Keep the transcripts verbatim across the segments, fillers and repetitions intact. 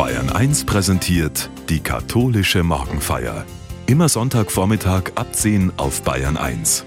Bayern eins präsentiert die katholische Morgenfeier. Immer Sonntagvormittag ab zehn auf Bayern eins.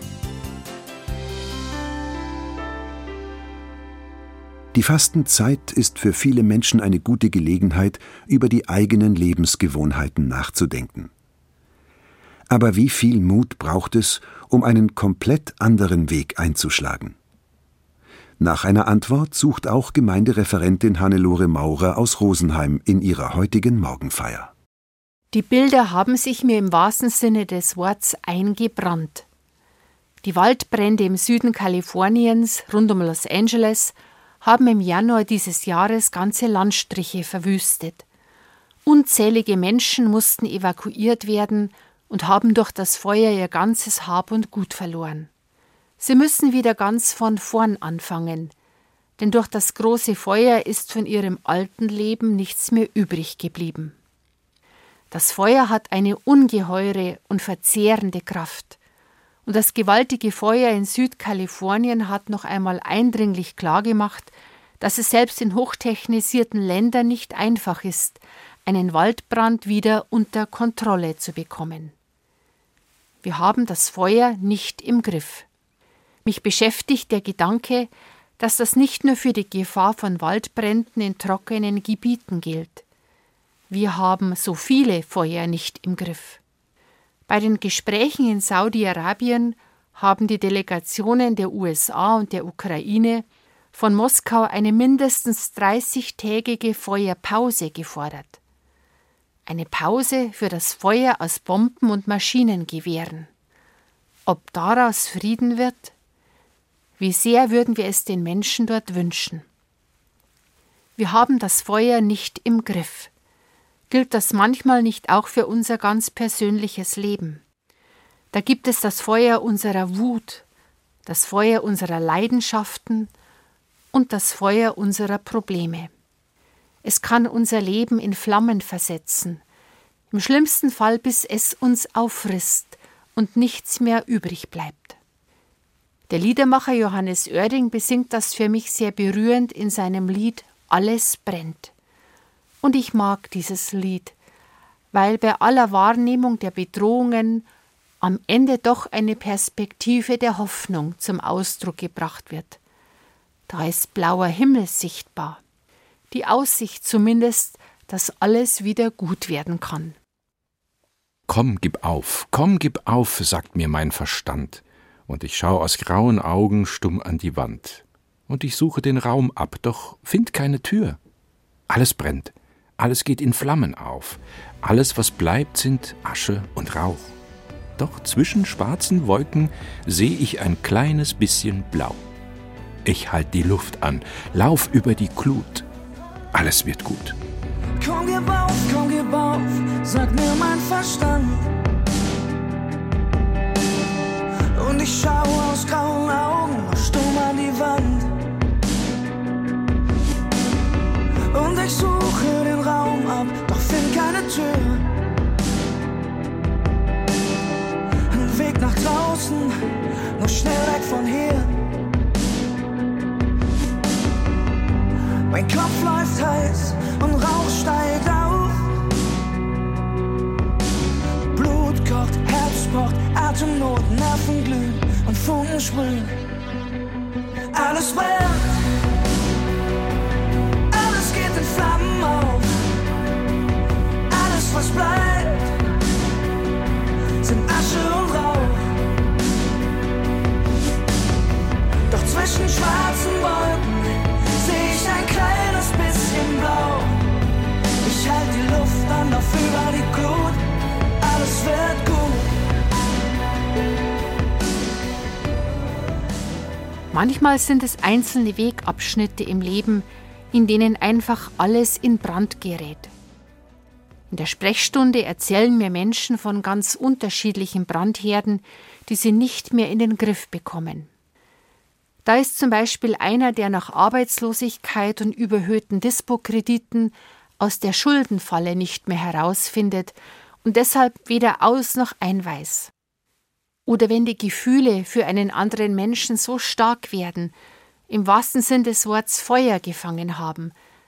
Die Fastenzeit ist für viele Menschen eine gute Gelegenheit, über die eigenen Lebensgewohnheiten nachzudenken. Aber wie viel Mut braucht es, um einen komplett anderen Weg einzuschlagen? Nach einer Antwort sucht auch Gemeindereferentin Hannelore Maurer aus Rosenheim in ihrer heutigen Morgenfeier. Die Bilder haben sich mir im wahrsten Sinne des Wortes eingebrannt. Die Waldbrände im Süden Kaliforniens rund um Los Angeles haben im Januar dieses Jahres ganze Landstriche verwüstet. Unzählige Menschen mussten evakuiert werden und haben durch das Feuer ihr ganzes Hab und Gut verloren. Sie müssen wieder ganz von vorn anfangen, denn durch das große Feuer ist von ihrem alten Leben nichts mehr übrig geblieben. Das Feuer hat eine ungeheure und verzehrende Kraft. Und das gewaltige Feuer in Südkalifornien hat noch einmal eindringlich klargemacht, dass es selbst in hochtechnisierten Ländern nicht einfach ist, einen Waldbrand wieder unter Kontrolle zu bekommen. Wir haben das Feuer nicht im Griff. Mich beschäftigt der Gedanke, dass das nicht nur für die Gefahr von Waldbränden in trockenen Gebieten gilt. Wir haben so viele Feuer nicht im Griff. Bei den Gesprächen in Saudi-Arabien haben die Delegationen der U S A und der Ukraine von Moskau eine mindestens dreißigtägige Feuerpause gefordert. Eine Pause für das Feuer aus Bomben und Maschinengewehren. Ob daraus Frieden wird? Wie sehr würden wir es den Menschen dort wünschen? Wir haben das Feuer nicht im Griff. Gilt das manchmal nicht auch für unser ganz persönliches Leben? Da gibt es das Feuer unserer Wut, das Feuer unserer Leidenschaften und das Feuer unserer Probleme. Es kann unser Leben in Flammen versetzen, im schlimmsten Fall bis es uns auffrisst und nichts mehr übrig bleibt. Der Liedermacher Johannes Oerding besingt das für mich sehr berührend in seinem Lied »Alles brennt«. Und ich mag dieses Lied, weil bei aller Wahrnehmung der Bedrohungen am Ende doch eine Perspektive der Hoffnung zum Ausdruck gebracht wird. Da ist blauer Himmel sichtbar, die Aussicht zumindest, dass alles wieder gut werden kann. Komm, gib auf, komm, gib auf, sagt mir mein Verstand. Und ich schau aus grauen Augen stumm an die Wand. Und ich suche den Raum ab, doch find keine Tür. Alles brennt, alles geht in Flammen auf. Alles, was bleibt, sind Asche und Rauch. Doch zwischen schwarzen Wolken seh ich ein kleines bisschen Blau. Ich halt die Luft an, lauf über die Glut. Alles wird gut. Komm, gib auf, komm, gib auf, sagt mir mein Verstand. Und ich schau aus grauen Augen stumm an die Wand. Und ich suche den Raum ab, doch find keine Tür. Ein Weg nach draußen, nur schnell weg von hier. Mein Kopf läuft heiß und Rauch steigt auf. Blut kocht, Herz pocht, Atemnot, Nerven glühen und Funken sprühen. Alles brennt, alles geht in Flammen auf. Alles, was bleibt, sind Asche und Rauch. Doch zwischen schwarzen Wolken seh ich ein kleines bisschen Blau. Ich halt die Luft an, lauf über die Glut. Alles wird gut. Manchmal sind es einzelne Wegabschnitte im Leben, in denen einfach alles in Brand gerät. In der Sprechstunde erzählen mir Menschen von ganz unterschiedlichen Brandherden, die sie nicht mehr in den Griff bekommen. Da ist zum Beispiel einer, der nach Arbeitslosigkeit und überhöhten Dispo-Krediten aus der Schuldenfalle nicht mehr herausfindet und deshalb weder aus noch ein weiß. Oder wenn die Gefühle für einen anderen Menschen so stark werden, im wahrsten Sinn des Wortes Feuer gefangen haben,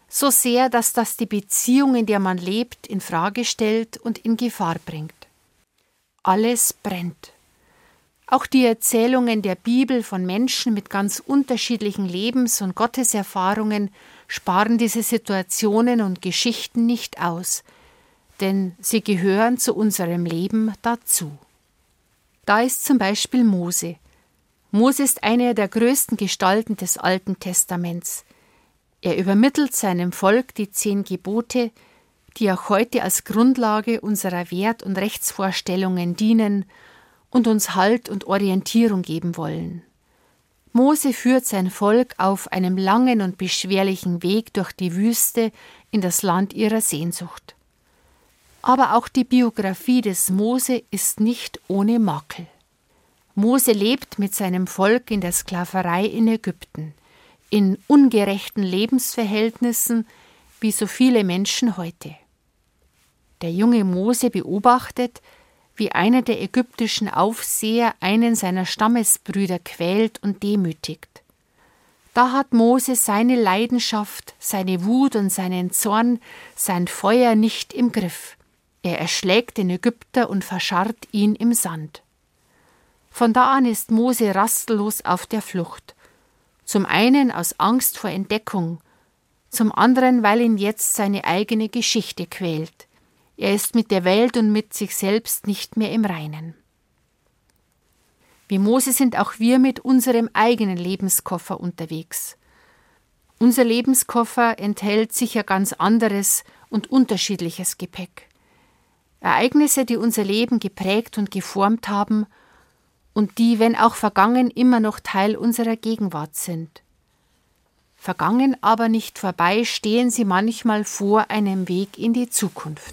so sehr, dass das die Beziehung, in der man lebt, in Frage stellt und in Gefahr bringt. Alles brennt. Auch die Erzählungen der Bibel von Menschen mit ganz unterschiedlichen Lebens- und Gotteserfahrungen sparen diese Situationen und Geschichten nicht aus, denn sie gehören zu unserem Leben dazu. Da ist zum Beispiel Mose. Mose ist eine der größten Gestalten des Alten Testaments. Er übermittelt seinem Volk die zehn Gebote, die auch heute als Grundlage unserer Wert- und Rechtsvorstellungen dienen und uns Halt und Orientierung geben wollen. Mose führt sein Volk auf einem langen und beschwerlichen Weg durch die Wüste in das Land ihrer Sehnsucht. Aber auch die Biografie des Mose ist nicht ohne Makel. Mose lebt mit seinem Volk in der Sklaverei in Ägypten, in ungerechten Lebensverhältnissen, wie so viele Menschen heute. Der junge Mose beobachtet, wie einer der ägyptischen Aufseher einen seiner Stammesbrüder quält und demütigt. Da hat Mose seine Leidenschaft, seine Wut und seinen Zorn, sein Feuer nicht im Griff. Er erschlägt den Ägypter und verscharrt ihn im Sand. Von da an ist Mose rastlos auf der Flucht. Zum einen aus Angst vor Entdeckung, zum anderen, weil ihn jetzt seine eigene Geschichte quält. Er ist mit der Welt und mit sich selbst nicht mehr im Reinen. Wie Mose sind auch wir mit unserem eigenen Lebenskoffer unterwegs. Unser Lebenskoffer enthält sicher ganz anderes und unterschiedliches Gepäck. Ereignisse, die unser Leben geprägt und geformt haben und die, wenn auch vergangen, immer noch Teil unserer Gegenwart sind. Vergangen, aber nicht vorbei, stehen sie manchmal vor einem Weg in die Zukunft.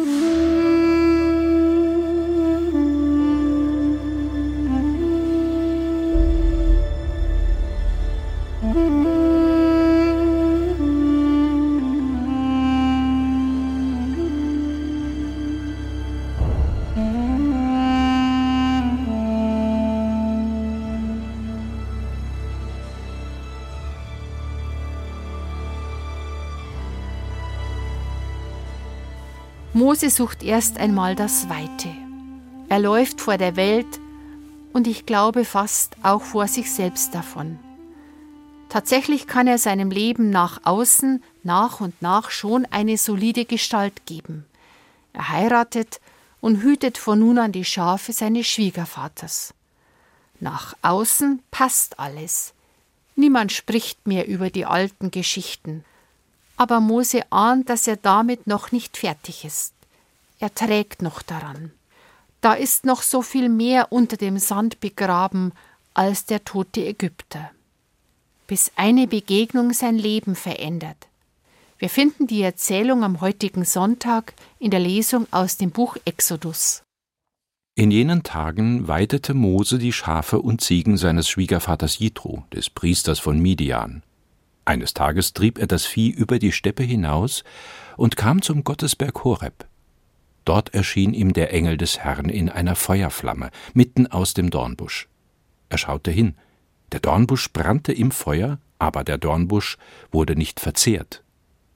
Mose sucht erst einmal das Weite. Er läuft vor der Welt und ich glaube fast auch vor sich selbst davon. Tatsächlich kann er seinem Leben nach außen nach und nach schon eine solide Gestalt geben. Er heiratet und hütet von nun an die Schafe seines Schwiegervaters. Nach außen passt alles. Niemand spricht mehr über die alten Geschichten. Aber Mose ahnt, dass er damit noch nicht fertig ist. Er trägt noch daran. Da ist noch so viel mehr unter dem Sand begraben als der tote Ägypter. Bis eine Begegnung sein Leben verändert. Wir finden die Erzählung am heutigen Sonntag in der Lesung aus dem Buch Exodus. In jenen Tagen weidete Mose die Schafe und Ziegen seines Schwiegervaters Jitro, des Priesters von Midian. Eines Tages trieb er das Vieh über die Steppe hinaus und kam zum Gottesberg Horeb. Dort erschien ihm der Engel des Herrn in einer Feuerflamme, mitten aus dem Dornbusch. Er schaute hin. Der Dornbusch brannte im Feuer, aber der Dornbusch wurde nicht verzehrt.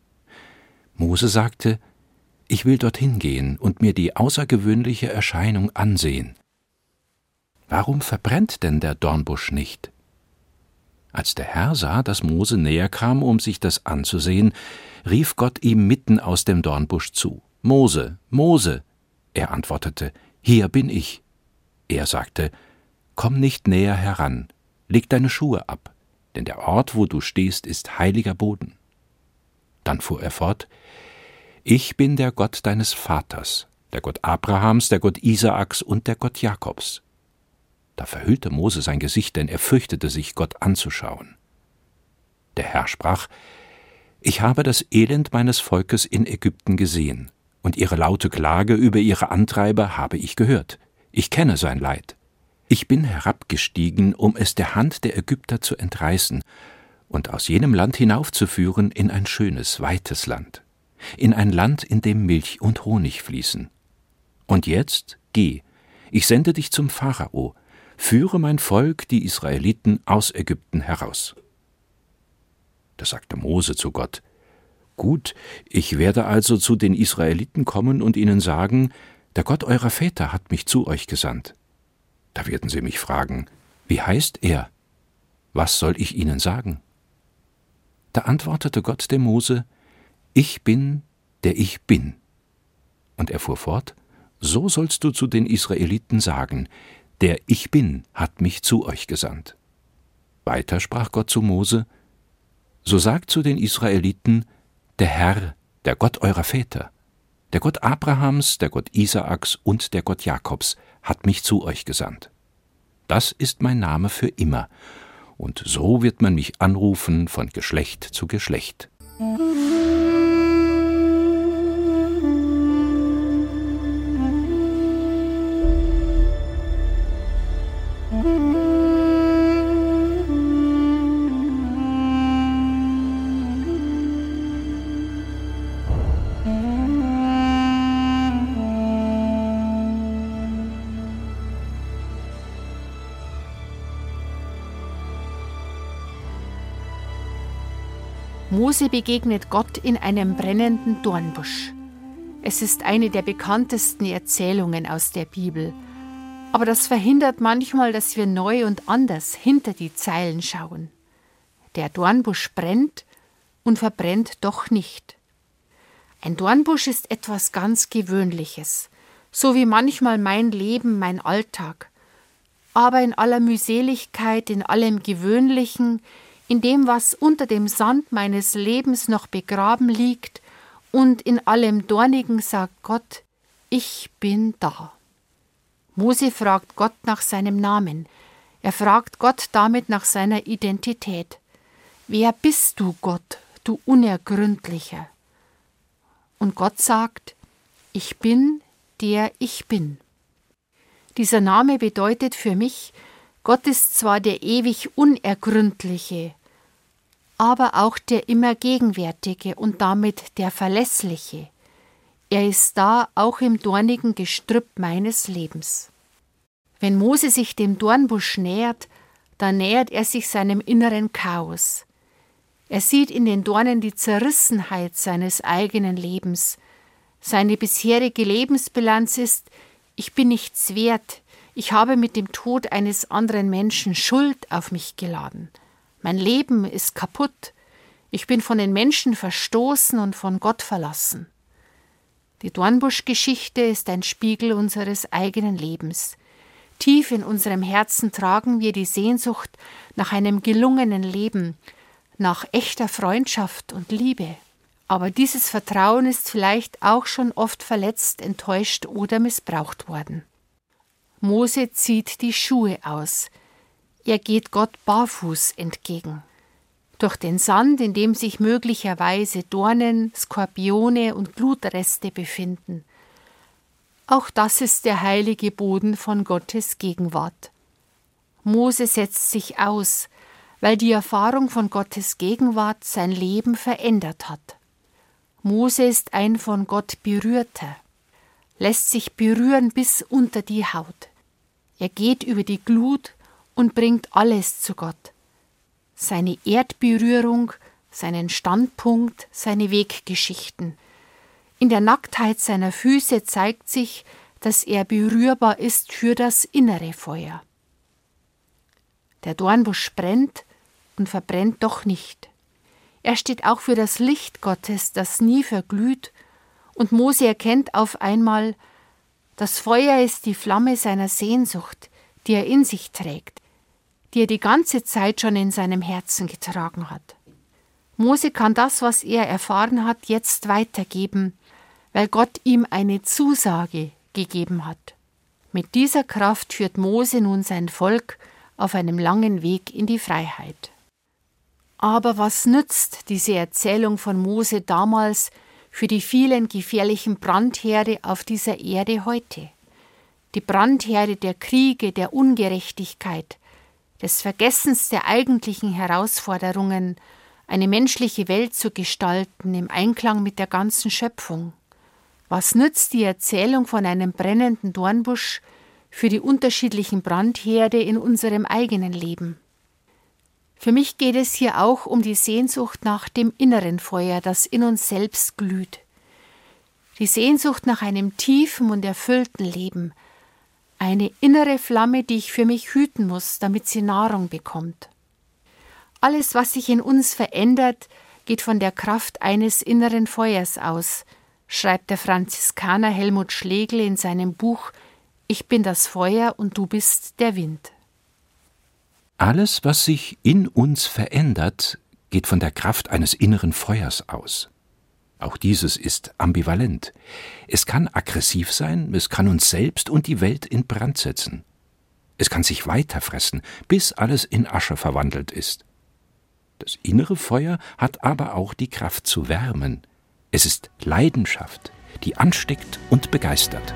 Mose sagte: Ich will dorthin gehen und mir die außergewöhnliche Erscheinung ansehen. Warum verbrennt denn der Dornbusch nicht? Als der Herr sah, dass Mose näher kam, um sich das anzusehen, rief Gott ihm mitten aus dem Dornbusch zu: »Mose, Mose!« Er antwortete: »Hier bin ich.« Er sagte: »Komm nicht näher heran, leg deine Schuhe ab, denn der Ort, wo du stehst, ist heiliger Boden.« Dann fuhr er fort: »Ich bin der Gott deines Vaters, der Gott Abrahams, der Gott Isaaks und der Gott Jakobs.« Da verhüllte Mose sein Gesicht, denn er fürchtete sich, Gott anzuschauen. Der Herr sprach: »Ich habe das Elend meines Volkes in Ägypten gesehen, und ihre laute Klage über ihre Antreiber habe ich gehört. Ich kenne sein Leid. Ich bin herabgestiegen, um es der Hand der Ägypter zu entreißen und aus jenem Land hinaufzuführen in ein schönes, weites Land, in ein Land, in dem Milch und Honig fließen. Und jetzt geh, ich sende dich zum Pharao, führe mein Volk, die Israeliten, aus Ägypten heraus.« Da sagte Mose zu Gott: Gut, ich werde also zu den Israeliten kommen und ihnen sagen, der Gott eurer Väter hat mich zu euch gesandt. Da werden sie mich fragen, wie heißt er? Was soll ich ihnen sagen? Da antwortete Gott dem Mose, ich bin, der ich bin. Und er fuhr fort, so sollst du zu den Israeliten sagen, der Ich Bin hat mich zu euch gesandt. Weiter sprach Gott zu Mose, so sagt zu den Israeliten, der Herr, der Gott eurer Väter, der Gott Abrahams, der Gott Isaaks und der Gott Jakobs hat mich zu euch gesandt. Das ist mein Name für immer, und so wird man mich anrufen von Geschlecht zu Geschlecht. Mose begegnet Gott in einem brennenden Dornbusch. Es ist eine der bekanntesten Erzählungen aus der Bibel. Aber das verhindert manchmal, dass wir neu und anders hinter die Zeilen schauen. Der Dornbusch brennt und verbrennt doch nicht. Ein Dornbusch ist etwas ganz Gewöhnliches, so wie manchmal mein Leben, mein Alltag. Aber in aller Mühseligkeit, in allem Gewöhnlichen, in dem, was unter dem Sand meines Lebens noch begraben liegt, und in allem Dornigen sagt Gott, ich bin da. Mose fragt Gott nach seinem Namen. Er fragt Gott damit nach seiner Identität. Wer bist du, Gott, du Unergründlicher? Und Gott sagt, ich bin, der ich bin. Dieser Name bedeutet für mich, Gott ist zwar der ewig Unergründliche, aber auch der immer Gegenwärtige und damit der Verlässliche. Er ist da auch im dornigen Gestrüpp meines Lebens. Wenn Mose sich dem Dornbusch nähert, dann nähert er sich seinem inneren Chaos. Er sieht in den Dornen die Zerrissenheit seines eigenen Lebens. Seine bisherige Lebensbilanz ist, ich bin nichts wert, ich habe mit dem Tod eines anderen Menschen Schuld auf mich geladen. Mein Leben ist kaputt. Ich bin von den Menschen verstoßen und von Gott verlassen. Die Dornbuschgeschichte ist ein Spiegel unseres eigenen Lebens. Tief in unserem Herzen tragen wir die Sehnsucht nach einem gelungenen Leben, nach echter Freundschaft und Liebe. Aber dieses Vertrauen ist vielleicht auch schon oft verletzt, enttäuscht oder missbraucht worden. Mose zieht die Schuhe aus. Er geht Gott barfuß entgegen. Durch den Sand, in dem sich möglicherweise Dornen, Skorpione und Blutreste befinden. Auch das ist der heilige Boden von Gottes Gegenwart. Mose setzt sich aus, weil die Erfahrung von Gottes Gegenwart sein Leben verändert hat. Mose ist ein von Gott Berührter, lässt sich berühren bis unter die Haut. Er geht über die Glut und bringt alles zu Gott. Seine Erdberührung, seinen Standpunkt, seine Weggeschichten. In der Nacktheit seiner Füße zeigt sich, dass er berührbar ist für das innere Feuer. Der Dornbusch brennt und verbrennt doch nicht. Er steht auch für das Licht Gottes, das nie verglüht, und Mose erkennt auf einmal, das Feuer ist die Flamme seiner Sehnsucht, die er in sich trägt, die er die ganze Zeit schon in seinem Herzen getragen hat. Mose kann das, was er erfahren hat, jetzt weitergeben, weil Gott ihm eine Zusage gegeben hat. Mit dieser Kraft führt Mose nun sein Volk auf einem langen Weg in die Freiheit. Aber was nützt diese Erzählung von Mose damals für die vielen gefährlichen Brandherde auf dieser Erde heute? Die Brandherde der Kriege, der Ungerechtigkeit, des Vergessens der eigentlichen Herausforderungen, eine menschliche Welt zu gestalten im Einklang mit der ganzen Schöpfung. Was nützt die Erzählung von einem brennenden Dornbusch für die unterschiedlichen Brandherde in unserem eigenen Leben? Für mich geht es hier auch um die Sehnsucht nach dem inneren Feuer, das in uns selbst glüht. Die Sehnsucht nach einem tiefen und erfüllten Leben. Eine innere Flamme, die ich für mich hüten muss, damit sie Nahrung bekommt. Alles, was sich in uns verändert, geht von der Kraft eines inneren Feuers aus, schreibt der Franziskaner Helmut Schlegel in seinem Buch »Ich bin das Feuer und du bist der Wind«. Alles, was sich in uns verändert, geht von der Kraft eines inneren Feuers aus. Auch dieses ist ambivalent. Es kann aggressiv sein, es kann uns selbst und die Welt in Brand setzen. Es kann sich weiterfressen, bis alles in Asche verwandelt ist. Das innere Feuer hat aber auch die Kraft zu wärmen. Es ist Leidenschaft, die ansteckt und begeistert.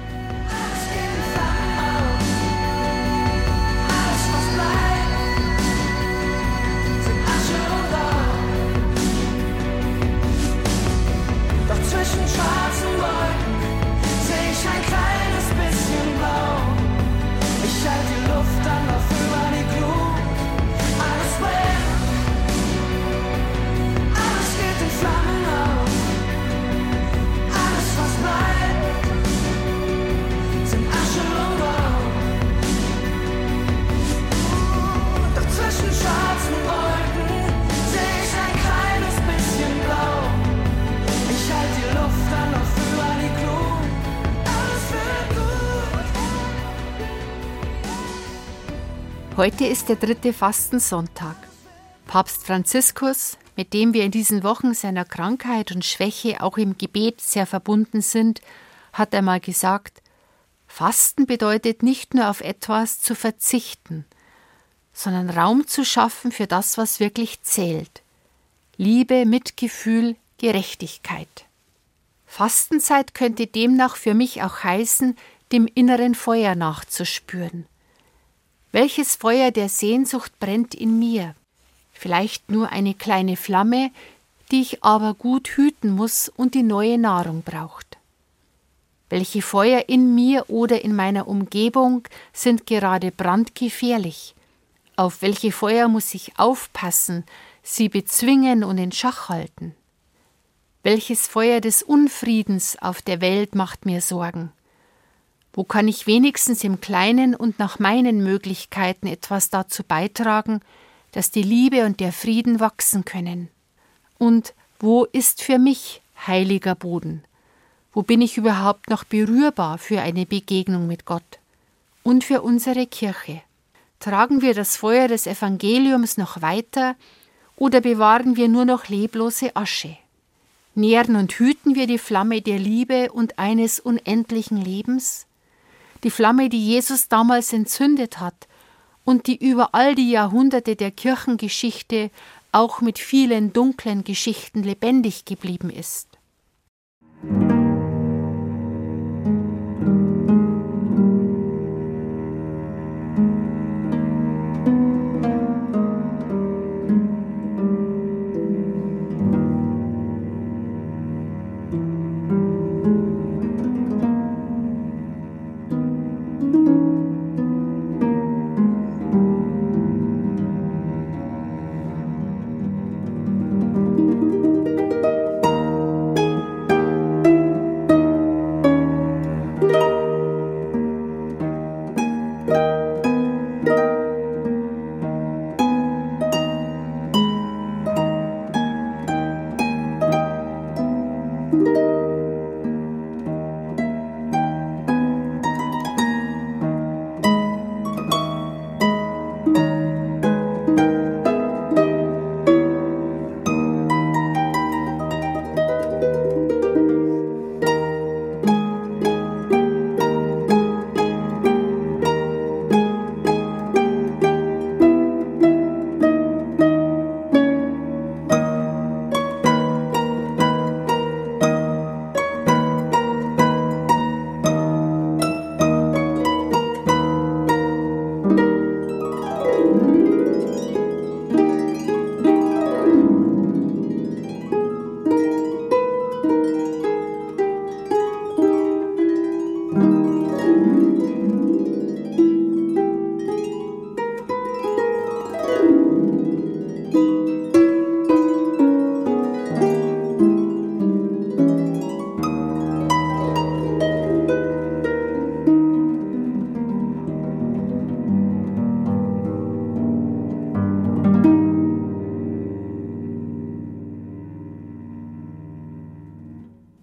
Heute ist der dritte Fastensonntag. Papst Franziskus, mit dem wir in diesen Wochen seiner Krankheit und Schwäche auch im Gebet sehr verbunden sind, hat einmal gesagt, Fasten bedeutet nicht nur auf etwas zu verzichten, sondern Raum zu schaffen für das, was wirklich zählt. Liebe, Mitgefühl, Gerechtigkeit. Fastenzeit könnte demnach für mich auch heißen, dem inneren Feuer nachzuspüren. Welches Feuer der Sehnsucht brennt in mir? Vielleicht nur eine kleine Flamme, die ich aber gut hüten muss und die neue Nahrung braucht. Welche Feuer in mir oder in meiner Umgebung sind gerade brandgefährlich? Auf welche Feuer muss ich aufpassen, sie bezwingen und in Schach halten? Welches Feuer des Unfriedens auf der Welt macht mir Sorgen? Wo kann ich wenigstens im Kleinen und nach meinen Möglichkeiten etwas dazu beitragen, dass die Liebe und der Frieden wachsen können? Und wo ist für mich heiliger Boden? Wo bin ich überhaupt noch berührbar für eine Begegnung mit Gott? Und für unsere Kirche? Tragen wir das Feuer des Evangeliums noch weiter oder bewahren wir nur noch leblose Asche? Nähren und hüten wir die Flamme der Liebe und eines unendlichen Lebens? Die Flamme, die Jesus damals entzündet hat und die über all die Jahrhunderte der Kirchengeschichte auch mit vielen dunklen Geschichten lebendig geblieben ist.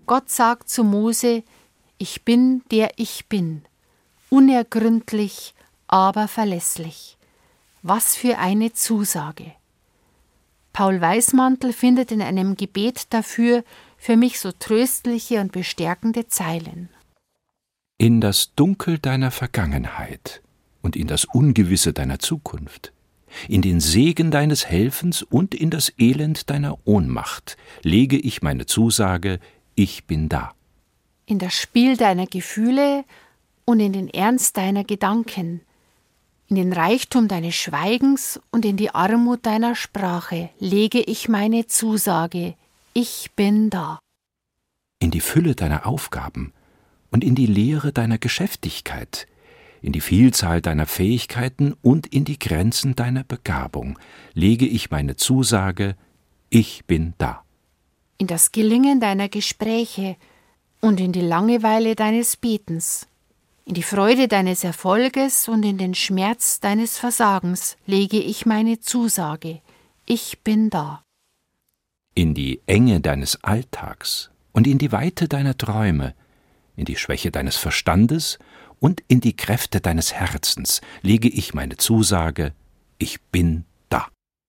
Gott sagt zu Mose: Ich bin, der ich bin, unergründlich, aber verlässlich. Was für eine Zusage! Paul Weismantel findet in einem Gebet dafür für mich so tröstliche und bestärkende Zeilen. In das Dunkel deiner Vergangenheit und in das Ungewisse deiner Zukunft, in den Segen deines Helfens und in das Elend deiner Ohnmacht lege ich meine Zusage: Ich bin da. In das Spiel deiner Gefühle und in den Ernst deiner Gedanken, in den Reichtum deines Schweigens und in die Armut deiner Sprache lege ich meine Zusage: Ich bin da. In die Fülle deiner Aufgaben und in die Leere deiner Geschäftigkeit, in die Vielzahl deiner Fähigkeiten und in die Grenzen deiner Begabung lege ich meine Zusage: Ich bin da. In das Gelingen deiner Gespräche und in die Langeweile deines Betens, in die Freude deines Erfolges und in den Schmerz deines Versagens lege ich meine Zusage: Ich bin da. In die Enge deines Alltags und in die Weite deiner Träume, in die Schwäche deines Verstandes und in die Kräfte deines Herzens lege ich meine Zusage: Ich bin da.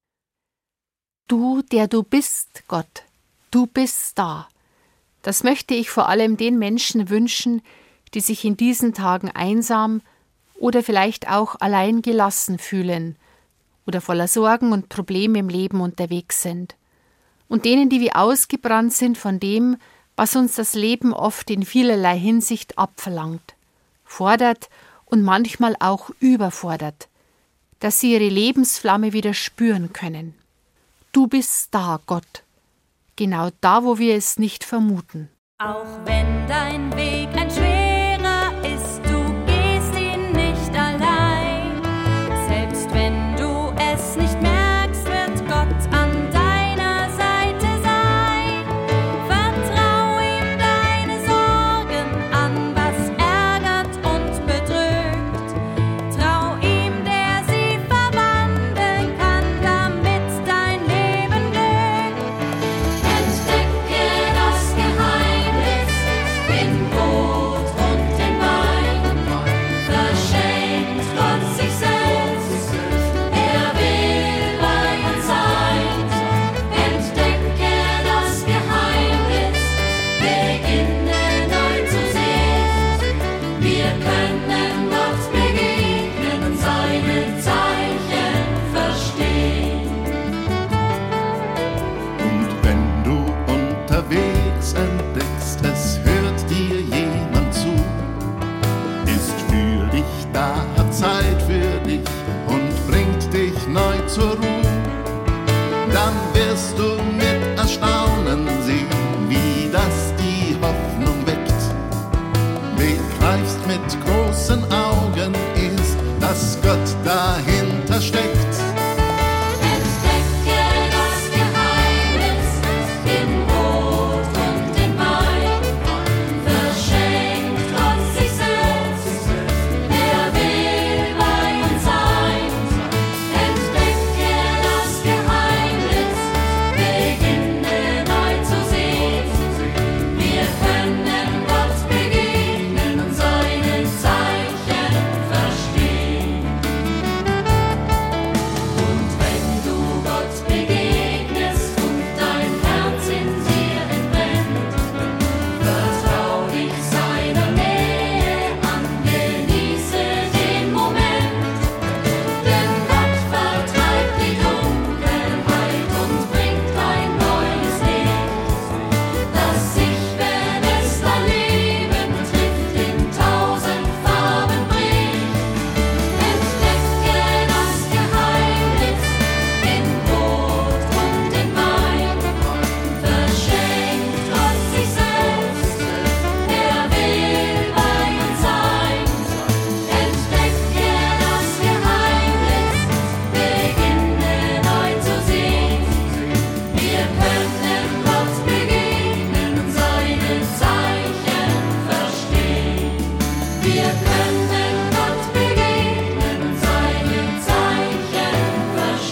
Du, der du bist, Gott, du bist da. Das möchte ich vor allem den Menschen wünschen, die sich in diesen Tagen einsam oder vielleicht auch allein gelassen fühlen oder voller Sorgen und Probleme im Leben unterwegs sind. Und denen, die wie ausgebrannt sind von dem, was uns das Leben oft in vielerlei Hinsicht abverlangt, fordert und manchmal auch überfordert, dass sie ihre Lebensflamme wieder spüren können. Du bist da, Gott, genau da, wo wir es nicht vermuten. Auch wenn dein Weg ein schwerer ist, du gehst ihn nicht allein. Selbst wenn du es nicht merkst, wird Gott an deiner Seite sein. Vertrau ihm deine Sorgen an, was ärgert und bedrückt. Trau ihm, der sie verwandeln kann, damit dein Leben glückt. Entdecke das Geheimnis in Brot und in Wein. Verschenkt Gott sich selbst, er will bei uns sein. Entdecke das Geheimnis, beginne neu zu sehen. Wir können Gott begegnen und seine Zeichen verstehen. Und wenn du unterwegs entdeckst, es hört dir jemand zu, ist für dich da, hat Zeit für dich und bringt dich neu zur Ruhe, dann wirst du mit Erstaunen sehen, wie das die Hoffnung weckt. Begreifst mit großen Augen erst, dass Gott dahinter steckt. Entdecke das Geheimnis in Brot und in Wein. Verschenkt Gott sich selbst, er will bei uns sein. Entdecke das Geheimnis, beginne neu zu sehen. Wir können Gott begegnen und seine Zeichen verstehen. Und wenn du Gott begegnest und dein Herz in dir entbrennt, vertrau dich seiner Nähe an, genieße den Moment. Denn Gott vertreibt die Dunkelheit und bringt ein neues Licht, das sich, wenn es dein Leben trifft, in tausend Farben bricht. Entdecke das Geheimnis in Brot und in Wein. Verschenkt Gott sich selbst, er will bei uns sein. Entdecke das Geheimnis, beginne neu zu sehen. Wir können Gott begegnen und seine Zeichen verstehen. Wir können Gott begegnen und seine Zeichen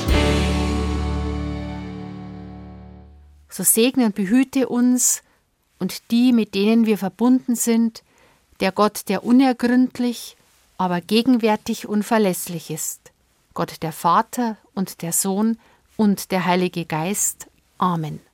verstehen. So segne und behüte uns und die, mit denen wir verbunden sind, der Gott, der unergründlich, aber gegenwärtig und verlässlich ist. Gott der Vater und der Sohn und der Heilige Geist. Amen.